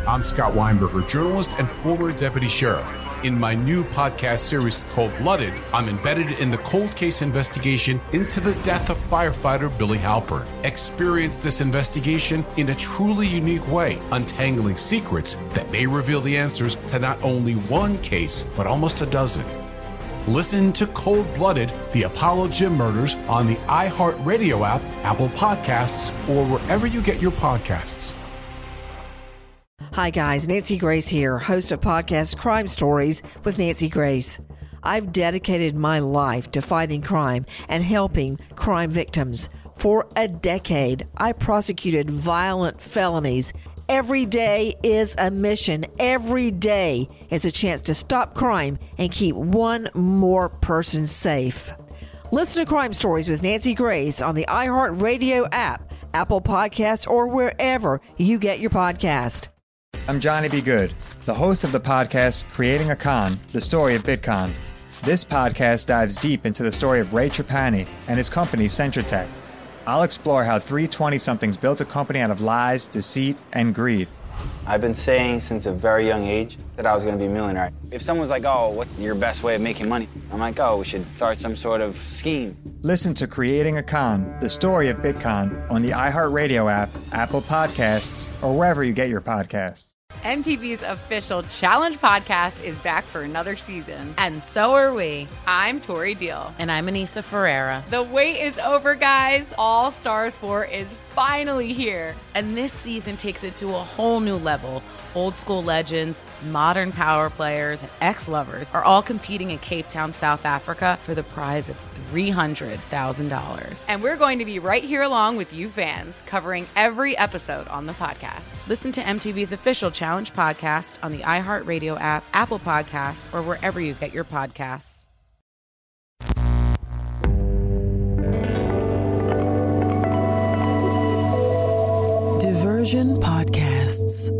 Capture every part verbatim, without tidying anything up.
I'm Scott Weinberger, journalist and former deputy sheriff. In my new podcast series, Cold Blooded, I'm embedded in the cold case investigation into the death of firefighter Billy Halpern. Experience this investigation in a truly unique way, untangling secrets that may reveal the answers to not only one case, but almost a dozen. Listen to Cold Blooded, the Apollo Gym Murders on the iHeartRadio app, Apple Podcasts, or wherever you get your podcasts. Hi guys, Nancy Grace here, host of podcast Crime Stories with Nancy Grace. I've dedicated my life to fighting crime and helping crime victims. For a decade, I prosecuted violent felonies. Every day is a mission. Every day is a chance to stop crime and keep one more person safe. Listen to Crime Stories with Nancy Grace on the iHeartRadio app, Apple Podcasts, or wherever you get your podcast. I'm Johnny B. Good, the host of the podcast Creating a Con, the story of Bitcoin. This podcast dives deep into the story of Ray Trapani and his company Centratech. I'll explore how three twenty-somethings built a company out of lies, deceit, and greed. I've been saying since a very young age that I was going to be a millionaire. If someone's like, oh, what's your best way of making money? I'm like, oh, we should start some sort of scheme. Listen to Creating a Con, the story of Bitcoin on the iHeartRadio app, Apple Podcasts, or wherever you get your podcasts. M T V's official Challenge podcast is back for another season. And so are we. I'm Tori Deal. And I'm Anissa Ferreira. The wait is over, guys. All Stars four is finally here. And this season takes it to a whole new level. Old school legends, modern power players, and ex-lovers are all competing in Cape Town, South Africa for the prize of three hundred thousand dollars. And we're going to be right here along with you fans, covering every episode on the podcast. Listen to M T V's official Challenge podcast on the iHeartRadio app, Apple Podcasts, or wherever you get your podcasts. Diversion Podcasts.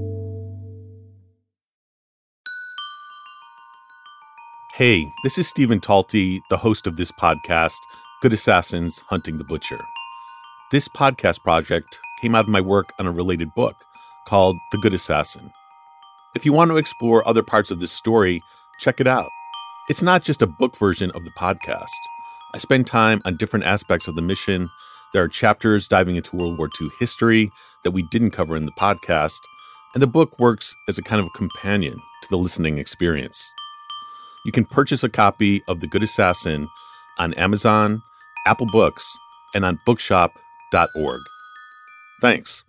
Hey, this is Stephen Talty, the host of this podcast, Good Assassins Hunting the Butcher. This podcast project came out of my work on a related book called The Good Assassin. If you want to explore other parts of this story, check it out. It's not just a book version of the podcast. I spend time on different aspects of the mission. There are chapters diving into World War Two history that we didn't cover in the podcast, and the book works as a kind of a companion to the listening experience. You can purchase a copy of The Good Assassin on Amazon, Apple Books, and on bookshop dot org. Thanks.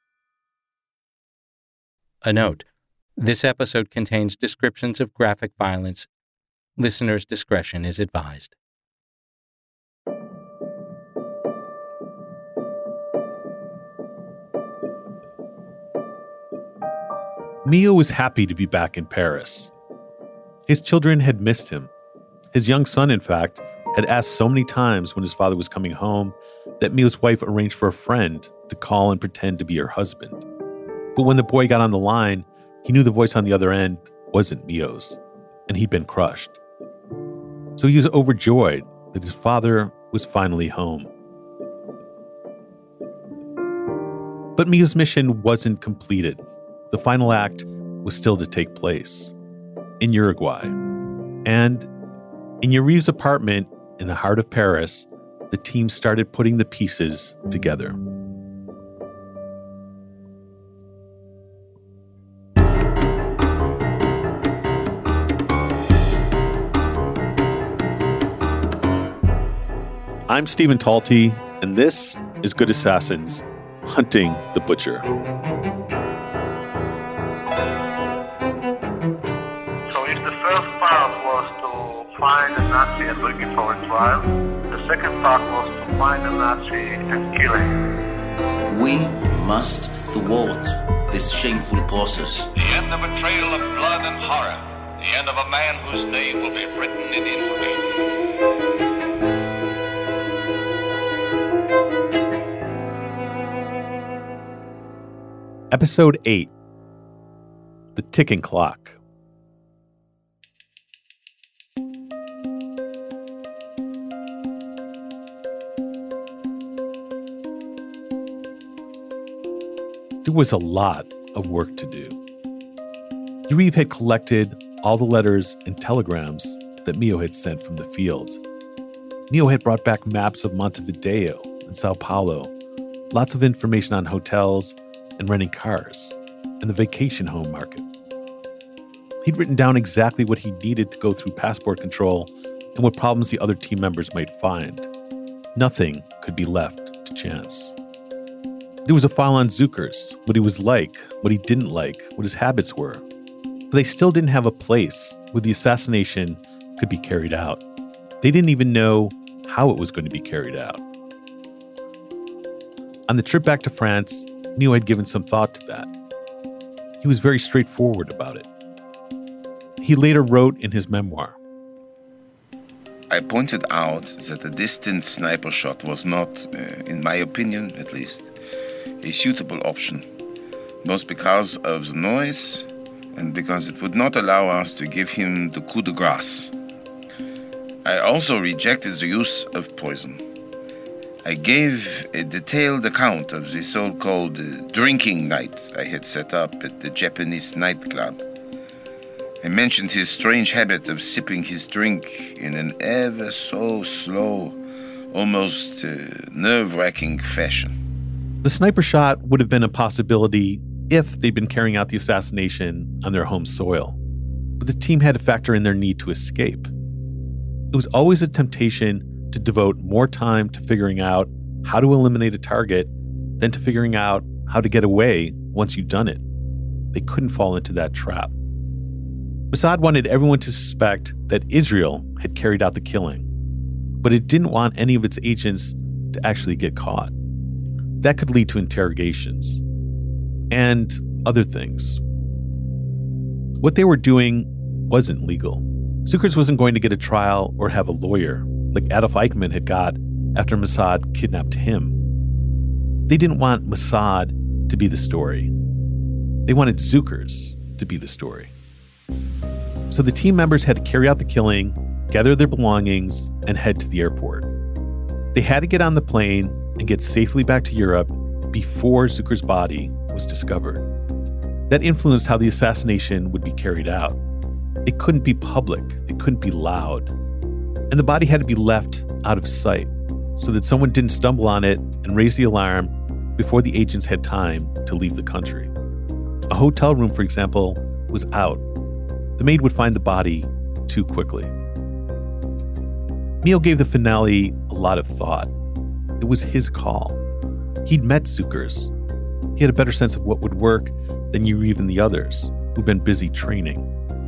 A note: this episode contains descriptions of graphic violence. Listener's discretion is advised. Mio was happy to be back in Paris. His children had missed him. His young son, in fact, had asked so many times when his father was coming home that Mio's wife arranged for a friend to call and pretend to be her husband. But when the boy got on the line, he knew the voice on the other end wasn't Mio's, and he'd been crushed. So he was overjoyed that his father was finally home. But Mio's mission wasn't completed. The final act was still to take place in Uruguay. And in Yari's apartment in the heart of Paris, the team started putting the pieces together. I'm Stephen Talty, and this is Good Assassins Hunting the Butcher. Find a Nazi and bring him for a trial. The second part was to find a Nazi and kill him. We must thwart this shameful process. The end of a trail of blood and horror. The end of a man whose name will be written in infamy. Episode eight. The Ticking Clock. There was a lot of work to do. Yariv had collected all the letters and telegrams that Mio had sent from the field. Mio had brought back maps of Montevideo and Sao Paulo, lots of information on hotels and renting cars, and the vacation home market. He'd written down exactly what he needed to go through passport control and what problems the other team members might find. Nothing could be left to chance. There was a file on Zukers, what he was like, what he didn't like, what his habits were. But they still didn't have a place where the assassination could be carried out. They didn't even know how it was going to be carried out. On the trip back to France, Mio had given some thought to that. He was very straightforward about it. He later wrote in his memoir, I pointed out that a distant sniper shot was not, uh, in my opinion at least, a suitable option, both because of the noise and because it would not allow us to give him the coup de grace. I also rejected the use of poison. I gave a detailed account of the so-called uh, drinking night I had set up at the Japanese nightclub. I mentioned his strange habit of sipping his drink in an ever so slow, almost uh, nerve-wracking fashion. The sniper shot would have been a possibility if they'd been carrying out the assassination on their home soil. But the team had to factor in their need to escape. It was always a temptation to devote more time to figuring out how to eliminate a target than to figuring out how to get away once you've done it. They couldn't fall into that trap. Mossad wanted everyone to suspect that Israel had carried out the killing, but it didn't want any of its agents to actually get caught. That could lead to interrogations and other things. What they were doing wasn't legal. Zukers wasn't going to get a trial or have a lawyer like Adolf Eichmann had got after Mossad kidnapped him. They didn't want Mossad to be the story. They wanted Zukers to be the story. So the team members had to carry out the killing, gather their belongings, and head to the airport. They had to get on the plane and get safely back to Europe before Zuker's body was discovered. That influenced how the assassination would be carried out. It couldn't be public, it couldn't be loud. And the body had to be left out of sight so that someone didn't stumble on it and raise the alarm before the agents had time to leave the country. A hotel room, for example, was out. The maid would find the body too quickly. Mio gave the finale a lot of thought. It was his call. He'd met Zukers. He had a better sense of what would work than Yariv and the others, who'd been busy training.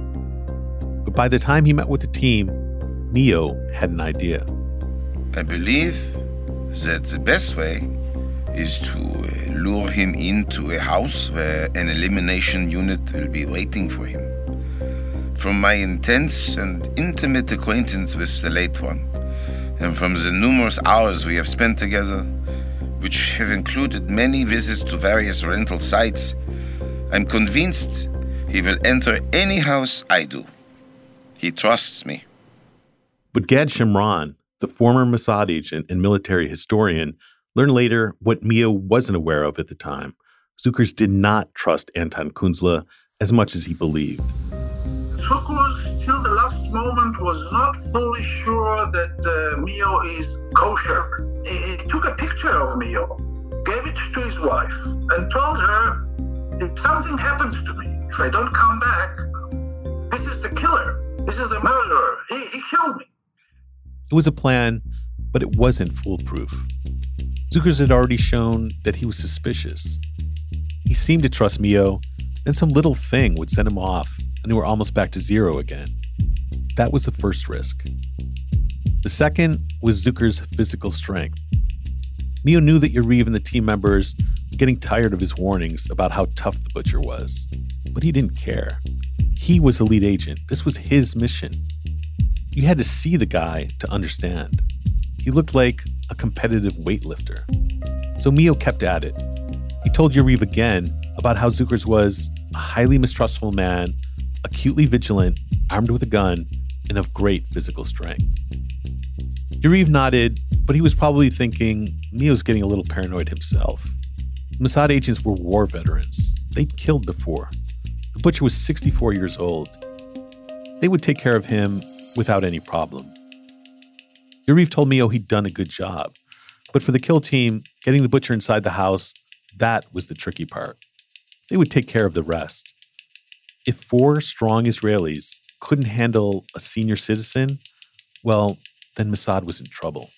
But by the time he met with the team, Mio had an idea. I believe that the best way is to uh, lure him into a house where an elimination unit will be waiting for him. From my intense and intimate acquaintance with the late one, and from the numerous hours we have spent together, which have included many visits to various rental sites, I'm convinced he will enter any house I do. He trusts me. But Gad Shimron, the former Mossad agent and military historian, learned later what Mio wasn't aware of at the time. Zukers did not trust Anton Kunzle as much as he believed. Zukers, till the last moment, was not fully sure that uh, Mio is kosher. He, he took a picture of Mio, gave it to his wife, and told her, if something happens to me, if I don't come back, this is the killer. This is the murderer. He, he killed me. It was a plan, but it wasn't foolproof. Zukers had already shown that he was suspicious. He seemed to trust Mio, then some little thing would send him off, and they were almost back to zero again. That was the first risk. The second was Zukers' physical strength. Mio knew that Yariv and the team members were getting tired of his warnings about how tough the butcher was, but he didn't care. He was the lead agent. This was his mission. You had to see the guy to understand. He looked like a competitive weightlifter. So Mio kept at it. He told Yariv again about how Zukers was a highly mistrustful man, acutely vigilant, armed with a gun, and of great physical strength. Yariv nodded, but he was probably thinking Mio's getting a little paranoid himself. Mossad agents were war veterans. they'd killed before. The butcher was sixty-four years old. They would take care of him without any problem. Yariv told Mio he'd done a good job. But for the kill team, getting the butcher inside the house, that was the tricky part. They would take care of the rest. If four strong Israelis couldn't handle a senior citizen, well, then Mossad was in trouble.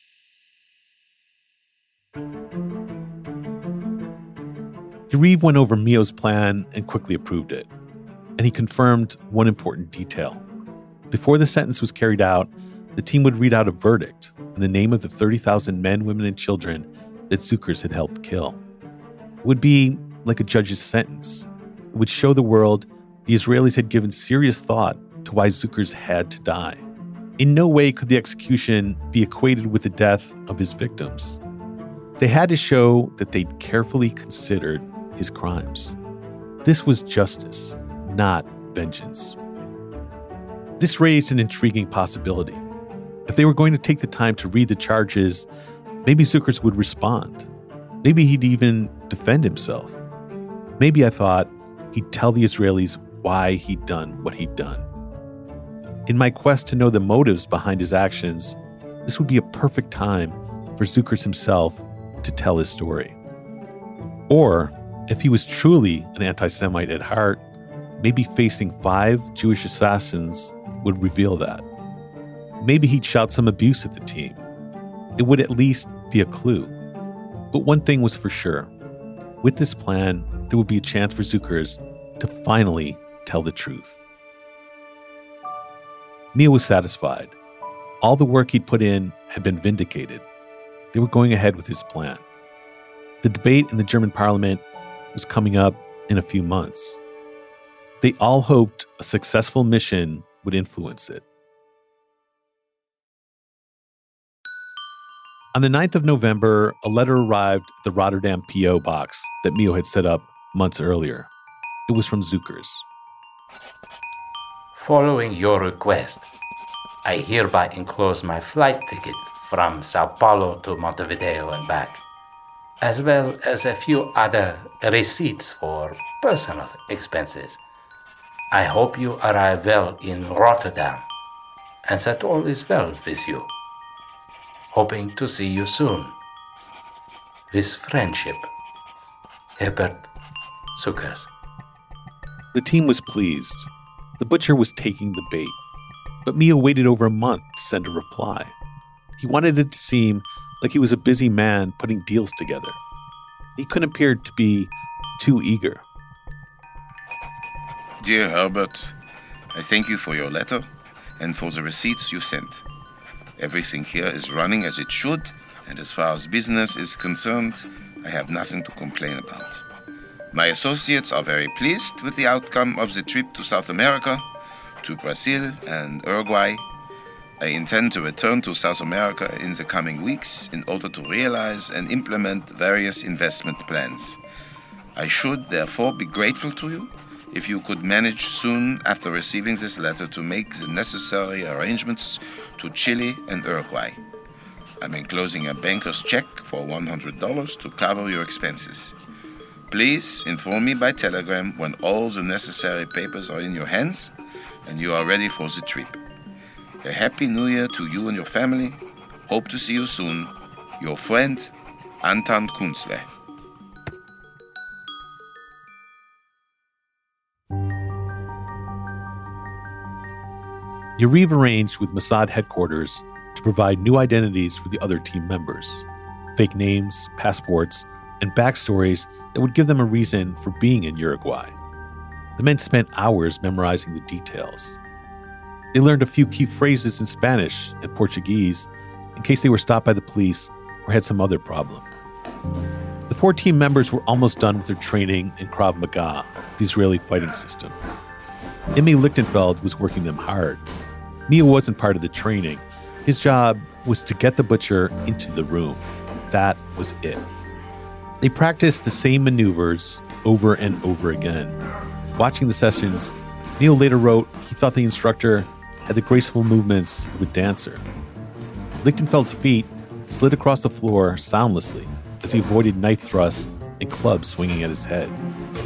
Yariv went over Mio's plan and quickly approved it. And he confirmed one important detail. Before the sentence was carried out, the team would read out a verdict in the name of the thirty thousand men, women, and children that Zukers had helped kill. It would be like a judge's sentence. It would show the world the Israelis had given serious thought to why Zukers had to die. In no way could the execution be equated with the death of his victims. They had to show that they'd carefully considered his crimes. This was justice, not vengeance. This raised an intriguing possibility. If they were going to take the time to read the charges, maybe Zukers would respond. Maybe he'd even defend himself. Maybe, I thought, he'd tell the Israelis why he'd done what he'd done. In my quest to know the motives behind his actions, this would be a perfect time for Zukers himself to tell his story. Or, if he was truly an anti-Semite at heart, maybe facing five Jewish assassins would reveal that. Maybe he'd shout some abuse at the team. It would at least be a clue. But one thing was for sure. With this plan, there would be a chance for Zukers to finally tell the truth. Mio was satisfied. All the work he'd put in had been vindicated. They were going ahead with his plan. The debate in the German parliament was coming up in a few months. They all hoped a successful mission would influence it. On the ninth of November, a letter arrived at the Rotterdam P O box that Mio had set up months earlier. It was from Zukers. Following your request, I hereby enclose my flight ticket from Sao Paulo to Montevideo and back, as well as a few other receipts for personal expenses. I hope you arrive well in Rotterdam, and that all is well with you. Hoping to see you soon. With friendship, Herbert Zukers. The team was pleased. The butcher was taking the bait. But Mio waited over a month to send a reply. He wanted it to seem like he was a busy man putting deals together. He couldn't appear to be too eager. Dear Herbert, I thank you for your letter and for the receipts you sent. Everything here is running as it should, and as far as business is concerned, I have nothing to complain about. My associates are very pleased with the outcome of the trip to South America, to Brazil and Uruguay. I intend to return to South America in the coming weeks in order to realize and implement various investment plans. I should therefore be grateful to you if you could manage soon after receiving this letter to make the necessary arrangements to Chile and Uruguay. I'm enclosing a banker's check for one hundred dollars to cover your expenses. Please inform me by telegram when all the necessary papers are in your hands and you are ready for the trip. A happy new year to you and your family. Hope to see you soon. Your friend, Anton Kunzle. Yariv arranged with Mossad headquarters to provide new identities for the other team members, fake names, passports, and backstories that would give them a reason for being in Uruguay. The men spent hours memorizing the details. They learned a few key phrases in Spanish and Portuguese in case they were stopped by the police or had some other problem. The four team members were almost done with their training in Krav Maga, the Israeli fighting system. Imi Lichtenfeld was working them hard. Mio wasn't part of the training. His job was to get the butcher into the room. That was it. They practiced the same maneuvers over and over again. Watching the sessions, Mio later wrote he thought the instructor had the graceful movements of a dancer. Lichtenfeld's feet slid across the floor soundlessly as he avoided knife thrusts and clubs swinging at his head.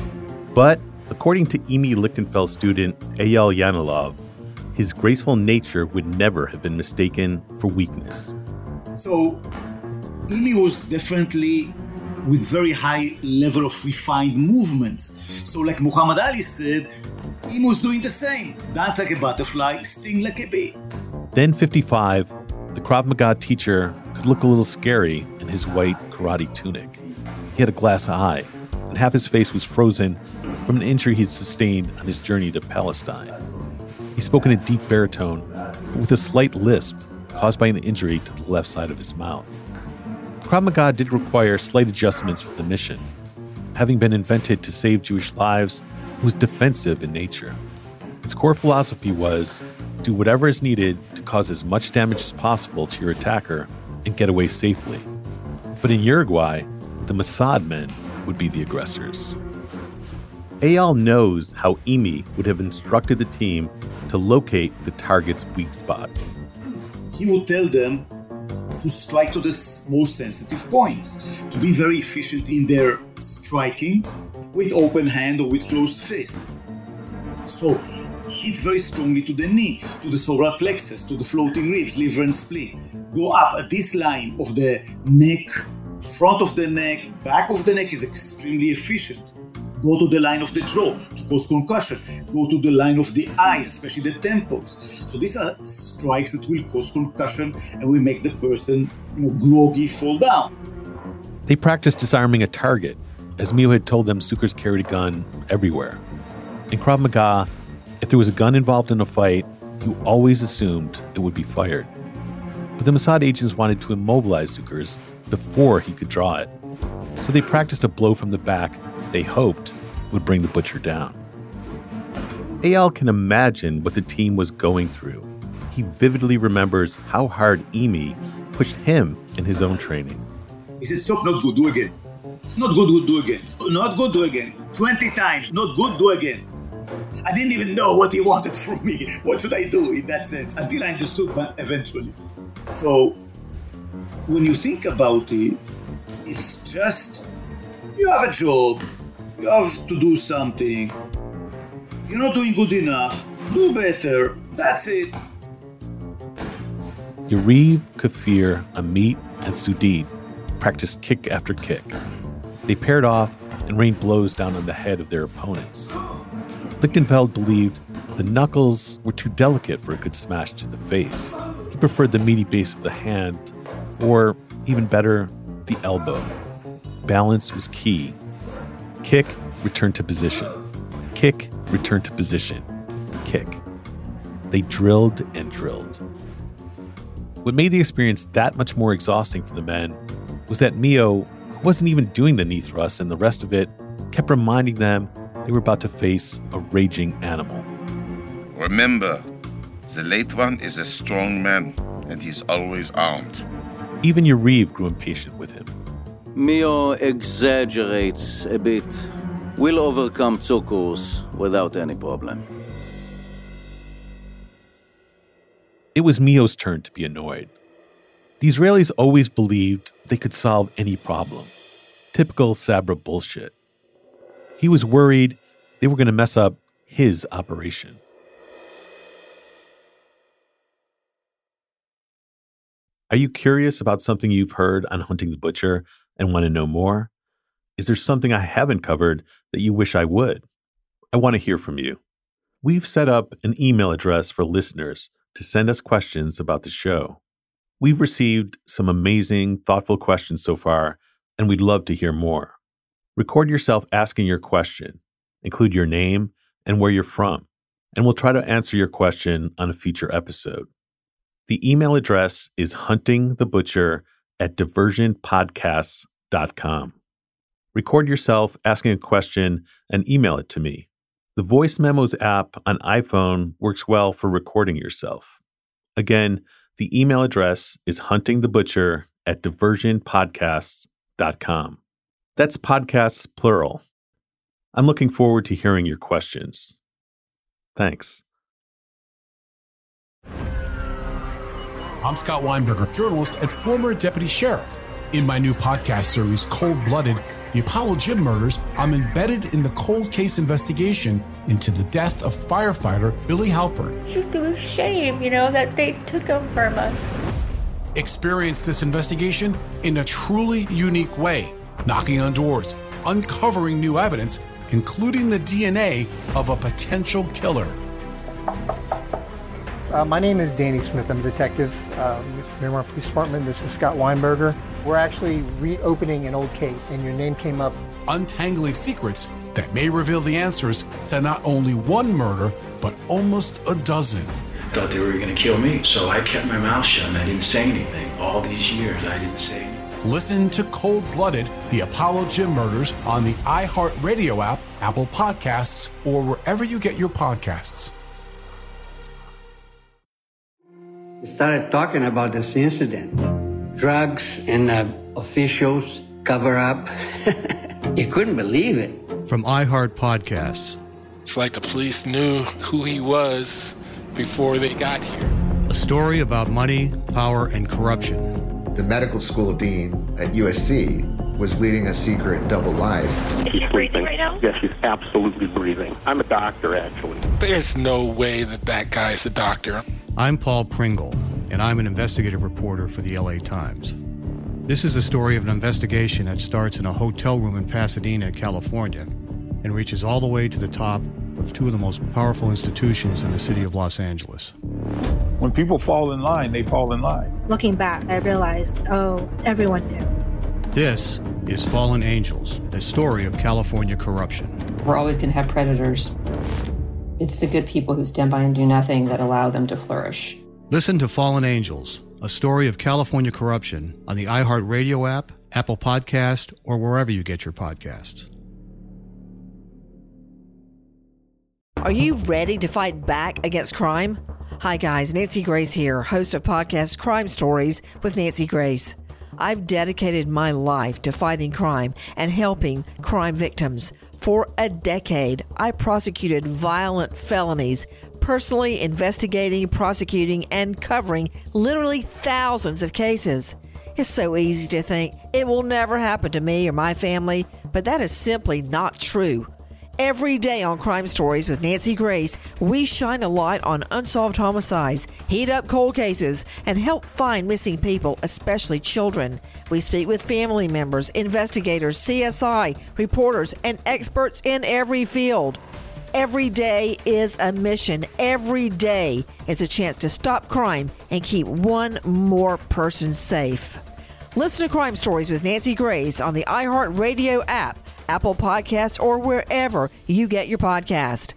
But according to Imi Lichtenfeld student Eyal Yanilov, his graceful nature would never have been mistaken for weakness. So, Imi was definitely with very high level of refined movements. So like Muhammad Ali said, Imi was doing the same. Dance like a butterfly, sting like a bee. Then fifty-five, the Krav Maga teacher could look a little scary in his white karate tunic. He had a glass eye, and half his face was frozen from an injury he'd sustained on his journey to Palestine. He spoke in a deep baritone, but with a slight lisp caused by an injury to the left side of his mouth. Krav Maga did require slight adjustments for the mission. Having been invented to save Jewish lives, it was defensive in nature. Its core philosophy was, do whatever is needed to cause as much damage as possible to your attacker and get away safely. But in Uruguay, the Mossad men would be the aggressors. Eyal knows how Imi would have instructed the team to locate the target's weak spots. He would tell them to strike to the most sensitive points, to be very efficient in their striking with open hand or with closed fist. So, hit very strongly to the knee, to the solar plexus, to the floating ribs, liver and spleen. Go up at this line of the neck, front of the neck, back of the neck is extremely efficient. Go to the line of the jaw to cause concussion. Go to the line of the eyes, especially the temples. So these are strikes that will cause concussion and will make the person, you know, groggy, fall down. They practiced disarming a target, as Mio had told them Sukkars carried a gun everywhere. In Krav Maga, if there was a gun involved in a fight, you always assumed it would be fired. But the Mossad agents wanted to immobilize Sukkars before he could draw it. So they practiced a blow from the back they hoped would bring the butcher down. Eyal can imagine what the team was going through. He vividly remembers how hard Imi pushed him in his own training. He said, stop, not good, do again. Not good, good, do again. Not good, do again. twenty times, not good, do again. I didn't even know what he wanted from me. What should I do in that sense? Until I understood eventually. So, when you think about it, it's just, you have a job, you have to do something, you're not doing good enough, do better, that's it. Yariv, Kafir, Amit, and Sudid practiced kick after kick. They paired off and rained blows down on the head of their opponents. Lichtenfeld believed the knuckles were too delicate for a good smash to the face. He preferred the meaty base of the hand, or even better, the elbow. Balance was key. Kick, return to position. Kick, return to position. Kick. They drilled and drilled. What made the experience that much more exhausting for the men was that Mio wasn't even doing the knee thrust, and the rest of it kept reminding them they were about to face a raging animal. Remember, the late one is a strong man, and he's always armed. Even Yariv grew impatient with him. Mio exaggerates a bit. We'll overcome Tsukurs without any problem. It was Mio's turn to be annoyed. The Israelis always believed they could solve any problem. Typical Sabra bullshit. He was worried they were going to mess up his operation. Are you curious about something you've heard on Hunting the Butcher and want to know more? Is there something I haven't covered that you wish I would? I want to hear from you. We've set up an email address for listeners to send us questions about the show. We've received some amazing, thoughtful questions so far, and we'd love to hear more. Record yourself asking your question, include your name and where you're from, and we'll try to answer your question on a future episode. The email address is huntingthebutcher at diversion podcasts dot com. Record yourself asking a question and email it to me. The Voice Memos app on iPhone works well for recording yourself. Again, the email address is huntingthebutcher at diversion podcasts dot com. That's podcasts plural. I'm looking forward to hearing your questions. Thanks. I'm Scott Weinberger, journalist and former deputy sheriff. In my new podcast series, Cold Blooded, the Apollo Gym murders, I'm embedded in the cold case investigation into the death of firefighter Billy Halpern. It's just a shame, you know, that they took him from us. Experience this investigation in a truly unique way, knocking on doors, uncovering new evidence, including the D N A of a potential killer. Uh, my name is Danny Smith. I'm a detective uh, with Miramar Police Department. This is Scott Weinberger. We're actually reopening an old case, and your name came up. Untangling secrets that may reveal the answers to not only one murder, but almost a dozen. I thought they were going to kill me, so I kept my mouth shut and I didn't say anything. All these years, I didn't say anything. Listen to Cold Blooded, the Apollo Gym murders on the iHeartRadio app, Apple Podcasts, or wherever you get your podcasts. We started talking about this incident. Drugs and uh, officials cover up. You couldn't believe it. From iHeart Podcasts. It's like the police knew who he was before they got here. A story about money, power, and corruption. The medical school dean at U S C was leading a secret double life. He's breathing right now? Yes, he's absolutely breathing. I'm a doctor, actually. There's no way that that guy's a doctor. I'm Paul Pringle, and I'm an investigative reporter for the L A Times. This is the story of an investigation that starts in a hotel room in Pasadena, California, and reaches all the way to the top of two of the most powerful institutions in the city of Los Angeles. When people fall in line, they fall in line. Looking back, I realized, oh, everyone knew. This is Fallen Angels, a story of California corruption. We're always going to have predators. It's the good people who stand by and do nothing that allow them to flourish. Listen to Fallen Angels, a story of California corruption on the iHeartRadio app, Apple Podcast, or wherever you get your podcasts. Are you ready to fight back against crime? Hi guys, Nancy Grace here, host of podcast Crime Stories with Nancy Grace. I've dedicated my life to fighting crime and helping crime victims. For a decade, I prosecuted violent felonies, personally investigating, prosecuting, and covering literally thousands of cases. It's so easy to think it will never happen to me or my family, but that is simply not true. Every day on Crime Stories with Nancy Grace, we shine a light on unsolved homicides, heat up cold cases, and help find missing people, especially children. We speak with family members, investigators, C S I, reporters, and experts in every field. Every day is a mission. Every day is a chance to stop crime and keep one more person safe. Listen to Crime Stories with Nancy Grace on the iHeartRadio app, Apple Podcasts, or wherever you get your podcast.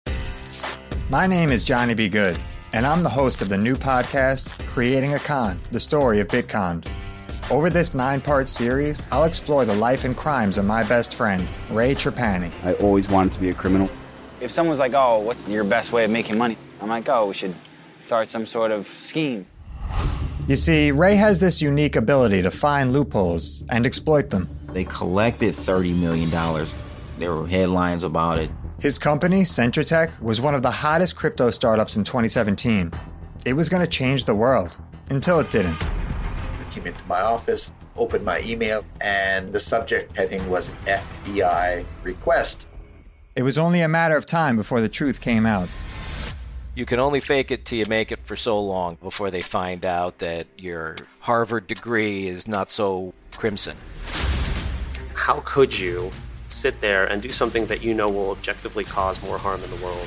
My name is Johnny B. Good, and I'm the host of the new podcast, Creating a Con, the story of Bitcon. Over this nine-part series, I'll explore the life and crimes of my best friend, Ray Trapani. I always wanted to be a criminal. If someone's like, oh, what's your best way of making money? I'm like, oh, we should start some sort of scheme. You see, Ray has this unique ability to find loopholes and exploit them. They collected thirty million dollars. There were headlines about it. His company, Centratech, was one of the hottest crypto startups in twenty seventeen. It was going to change the world, until it didn't. I came into my office, opened my email, and the subject heading was F B I request. It was only a matter of time before the truth came out. You can only fake it till you make it for so long before they find out that your Harvard degree is not so crimson. How could you sit there and do something that you know will objectively cause more harm in the world?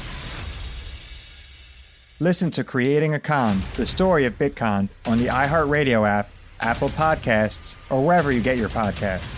Listen to Creating a Con, the story of Bitcon, on the iHeartRadio app, Apple Podcasts, or wherever you get your podcasts.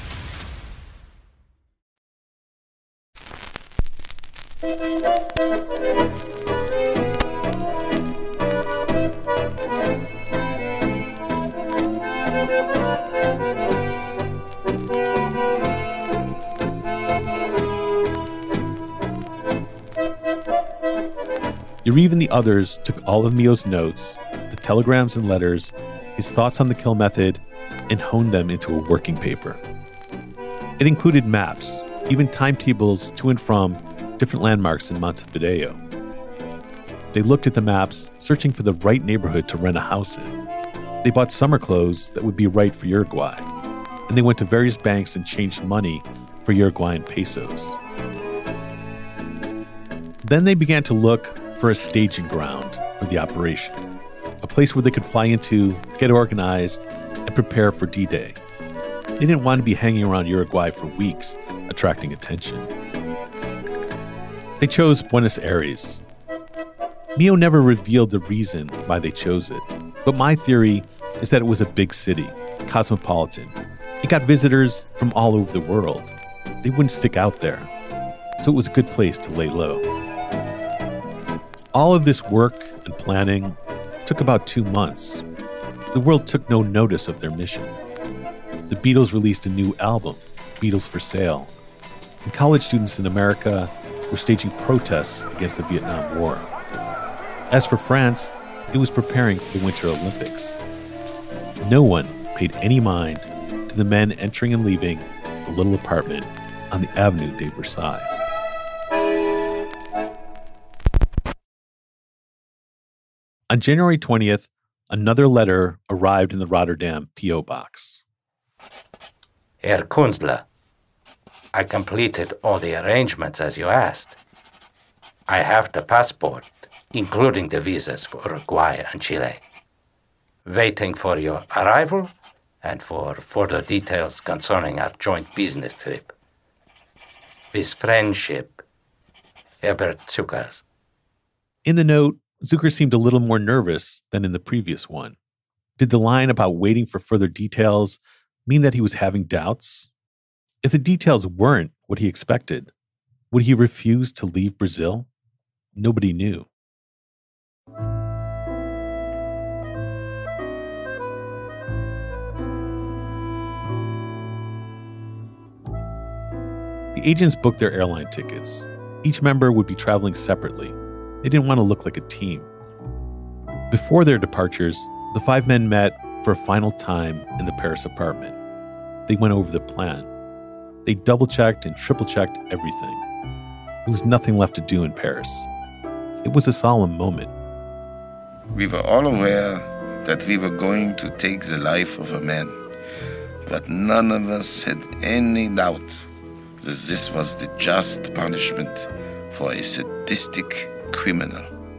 Yariv and the others took all of Mio's notes, the telegrams and letters, his thoughts on the kill method, and honed them into a working paper. It included maps, even timetables to and from different landmarks in Montevideo. They looked at the maps, searching for the right neighborhood to rent a house in. They bought summer clothes that would be right for Uruguay. and they went to various banks and changed money for Uruguayan pesos. Then they began to look for a staging ground for the operation, a place where they could fly into, get organized, and prepare for D-Day. They didn't want to be hanging around Uruguay for weeks, attracting attention. They chose Buenos Aires. Mio never revealed the reason why they chose it, but my theory is that it was a big city, cosmopolitan. It got visitors from all over the world. They wouldn't stick out there, so it was a good place to lay low. All of this work and planning took about two months. The world took no notice of their mission. The Beatles released a new album, Beatles for Sale, and college students in America were staging protests against the Vietnam War. As for France, it was preparing for the Winter Olympics. No one paid any mind to the men entering and leaving the little apartment on the Avenue de Versailles. On January twentieth, another letter arrived in the Rotterdam P O box. Herr Kunstler, I completed all the arrangements as you asked. I have the passport, including the visas for Uruguay and Chile. Waiting for your arrival and for further details concerning our joint business trip. With friendship, Herbert Zuckers. In the note, Zucker seemed a little more nervous than in the previous one. Did the line about waiting for further details mean that he was having doubts? If the details weren't what he expected, would he refuse to leave Brazil? Nobody knew. The agents booked their airline tickets. Each member would be traveling separately. They didn't want to look like a team. Before their departures, the five men met for a final time in the Paris apartment. They went over the plan. They double-checked and triple-checked everything. There was nothing left to do in Paris. It was a solemn moment. We were all aware that we were going to take the life of a man, but none of us had any doubt that this was the just punishment for a sadistic criminal.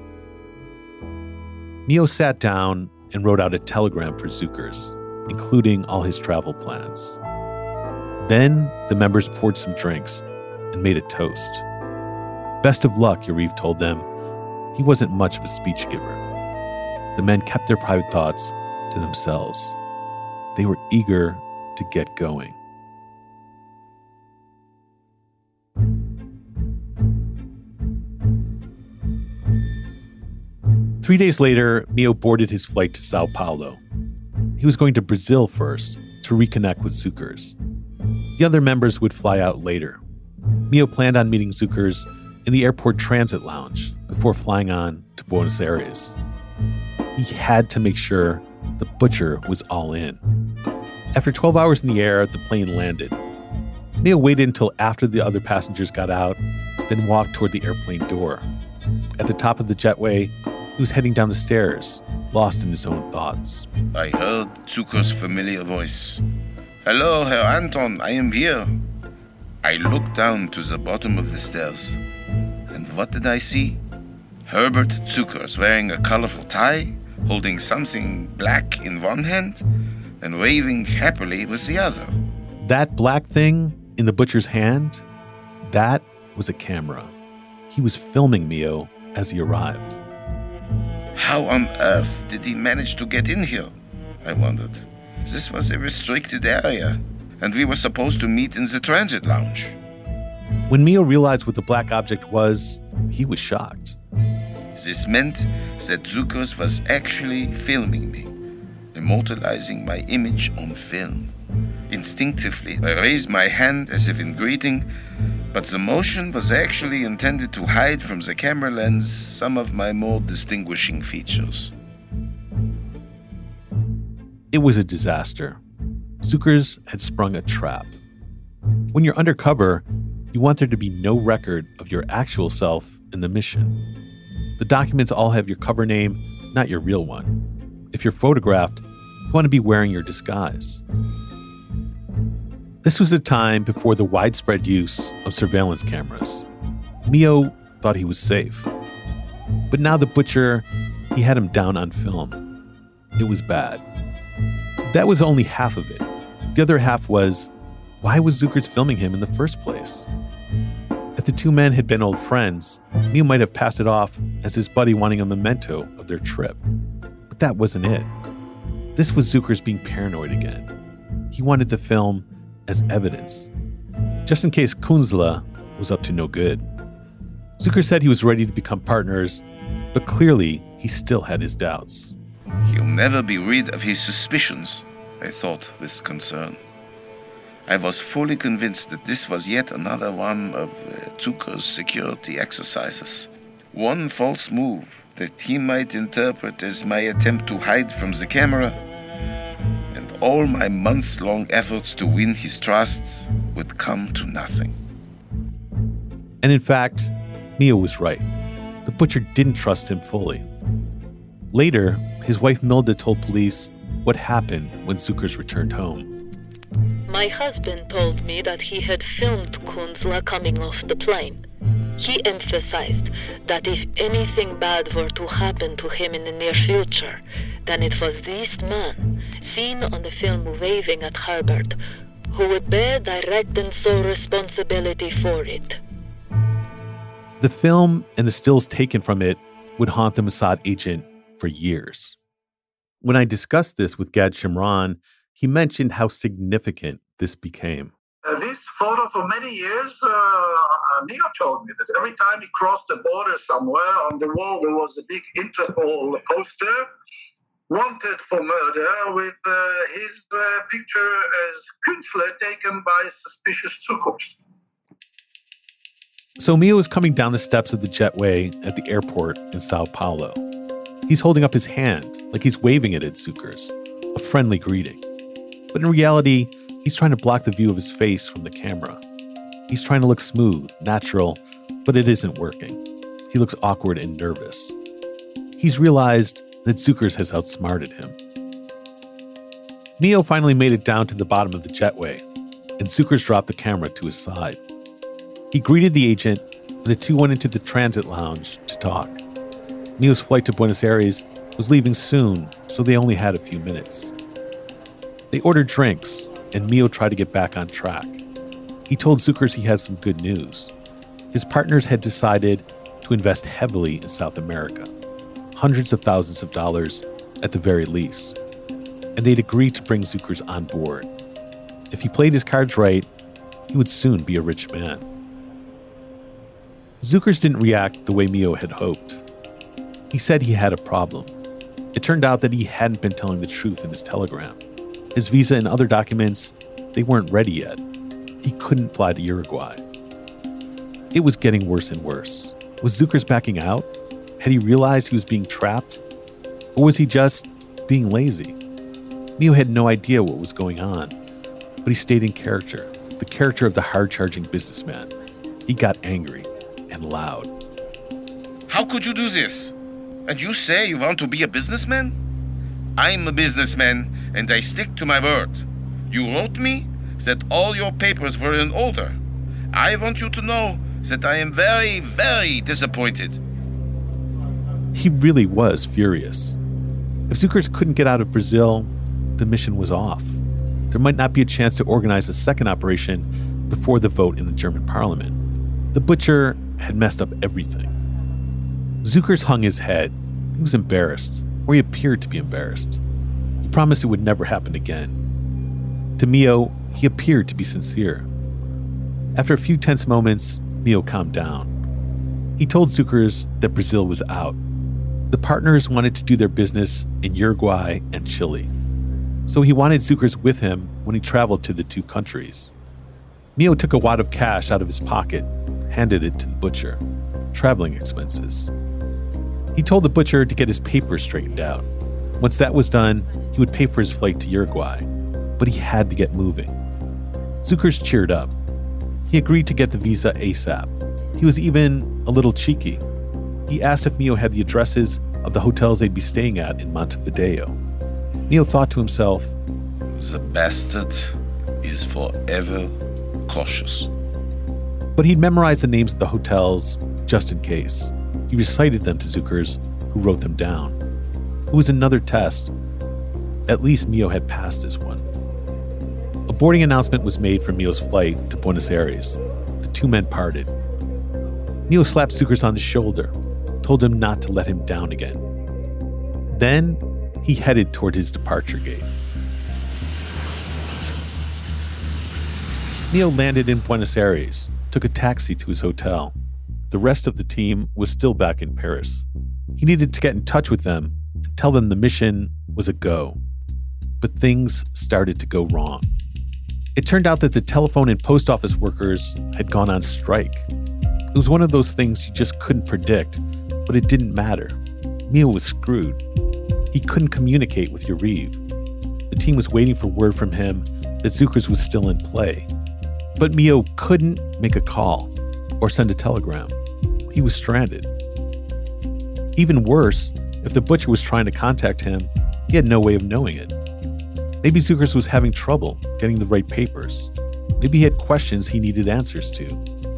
Mio sat down and wrote out a telegram for Zuckers, including all his travel plans. Then the members poured some drinks and made a toast. Best of luck, Yariv told them. He wasn't much of a speech giver. The men kept their private thoughts to themselves. They were eager to get going. Three days later, Mio boarded his flight to Sao Paulo. He was going to Brazil first to reconnect with Zuckers. The other members would fly out later. Mio planned on meeting Zuckers in the airport transit lounge before flying on to Buenos Aires. He had to make sure the butcher was all in. After twelve hours in the air, the plane landed. Mio waited until after the other passengers got out, then walked toward the airplane door. At the top of the jetway, he was heading down the stairs, lost in his own thoughts. I heard Zucker's familiar voice. Hello, Herr Anton, I am here. I looked down to the bottom of the stairs. And what did I see? Herbert Zuckers wearing a colorful tie, holding something black in one hand, and waving happily with the other. That black thing in the butcher's hand, that was a camera. He was filming Mio as he arrived. How on earth did he manage to get in here? I wondered. This was a restricted area, and we were supposed to meet in the transit lounge. When Mio realized what the black object was, he was shocked. This meant that Zuckers was actually filming me, immortalizing my image on film. Instinctively, I raised my hand as if in greeting, but the motion was actually intended to hide from the camera lens some of my more distinguishing features. It was a disaster. Zuckers had sprung a trap. When you're undercover, you want there to be no record of your actual self in the mission. The documents all have your cover name, not your real one. If you're photographed, you want to be wearing your disguise. This was a time before the widespread use of surveillance cameras. Mio thought he was safe. But now the butcher, he had him down on film. It was bad. That was only half of it. The other half was, why was Zuckers filming him in the first place? If the two men had been old friends, Mio might have passed it off as his buddy wanting a memento of their trip. But that wasn't it. This was Zuckers being paranoid again. He wanted the film as evidence, just in case Kunzler was up to no good. Zucker said he was ready to become partners, but clearly he still had his doubts. He'll never be rid of his suspicions, I thought with concern. I was fully convinced that this was yet another one of uh, Zucker's security exercises. One false move that he might interpret as my attempt to hide from the camera, and all my months-long efforts to win his trust would come to nothing. And in fact, Mio was right. The butcher didn't trust him fully. Later, his wife Milda told police what happened when Zuckers returned home. My husband told me that he had filmed Kunzler coming off the plane. He emphasized that if anything bad were to happen to him in the near future, then it was this man, seen on the film waving at Herbert, who would bear direct and sole responsibility for it. The film and the stills taken from it would haunt the Mossad agent for years. When I discussed this with Gad Shimron, he mentioned how significant this became. Uh, this photo, for many years, uh, Mio told me that every time he crossed the border somewhere, on the wall there was a big Interpol poster, wanted for murder, with uh, his uh, picture as Kunzler taken by suspicious Zuckers. So Mio is coming down the steps of the jetway at the airport in Sao Paulo. He's holding up his hand like he's waving it at Zuckers, a friendly greeting. But in reality, he's trying to block the view of his face from the camera. He's trying to look smooth, natural, but it isn't working. He looks awkward and nervous. He's realized that Zuckers has outsmarted him. Mio finally made it down to the bottom of the jetway, and Zuckers dropped the camera to his side. He greeted the agent, and the two went into the transit lounge to talk. Mio's flight to Buenos Aires was leaving soon, so they only had a few minutes. They ordered drinks, and Mio tried to get back on track. He told Zuckers he had some good news. His partners had decided to invest heavily in South America, hundreds of thousands of dollars at the very least, and they'd agreed to bring Zuckers on board. If he played his cards right, he would soon be a rich man. Zuckers didn't react the way Mio had hoped. He said he had a problem. It turned out that he hadn't been telling the truth in his telegram. His visa and other documents, they weren't ready yet. He couldn't fly to Uruguay. It was getting worse and worse. Was Zuckers backing out? Had he realized he was being trapped? Or was he just being lazy? Mio had no idea what was going on, but he stayed in character, the character of the hard-charging businessman. He got angry and loud. How could you do this? And you say you want to be a businessman? I'm a businessman, and I stick to my word. You wrote me that all your papers were in order. I want you to know that I am very, very disappointed. He really was furious. If Zuckers couldn't get out of Brazil, the mission was off. There might not be a chance to organize a second operation before the vote in the German parliament. The butcher had messed up everything. Zuckers hung his head. He was embarrassed, or he appeared to be embarrassed. He promised it would never happen again. To Mio, he appeared to be sincere. After a few tense moments, Mio calmed down. He told Zuckers that Brazil was out. The partners wanted to do their business in Uruguay and Chile. So he wanted Zuckers with him when he traveled to the two countries. Mio took a wad of cash out of his pocket, handed it to the butcher. Traveling expenses. He told the butcher to get his papers straightened out. Once that was done, he would pay for his flight to Uruguay. But he had to get moving. Zuckers cheered up. He agreed to get the visa ASAP. He was even a little cheeky. He asked if Mio had the addresses of the hotels they'd be staying at in Montevideo. Mio thought to himself, the bastard is forever cautious. But he'd memorized the names of the hotels just in case. He recited them to Zuckers, who wrote them down. It was another test. At least Mio had passed this one. A boarding announcement was made for Mio's flight to Buenos Aires. The two men parted. Mio slapped Zuckers on the shoulder, told him not to let him down again. Then he headed toward his departure gate. Mio landed in Buenos Aires, took a taxi to his hotel. The rest of the team was still back in Paris. He needed to get in touch with them and tell them the mission was a go. But things started to go wrong. It turned out that the telephone and post office workers had gone on strike. It was one of those things you just couldn't predict, but it didn't matter. Mio was screwed. He couldn't communicate with Yariv. The team was waiting for word from him that Zuckers was still in play. But Mio couldn't make a call or send a telegram. He was stranded. Even worse, if the butcher was trying to contact him, he had no way of knowing it. Maybe Zuckers was having trouble getting the right papers. Maybe he had questions he needed answers to.